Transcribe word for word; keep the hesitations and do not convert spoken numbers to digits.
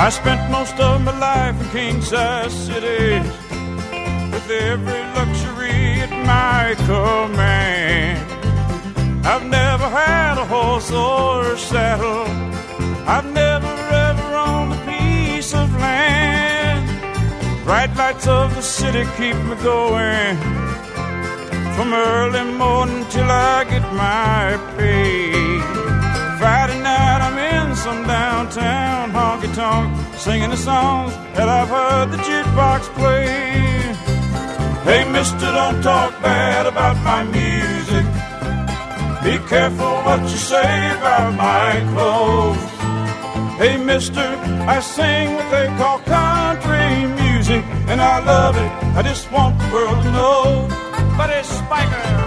I spent most of my life in king-size cities with every luxury at my command. I've never had a horse or a saddle. I've never ever owned a piece of land. Bright lights of the city keep me going from early morning till I get my pay. Friday night I'm in some downtown honky-tonk singing the songs that I've heard the jukebox play. Hey mister, don't talk bad about my music. Be careful what you say about my clothes. Hey mister, I sing what they call country music, and I love it, I just want the world to know. Buddy Spiker.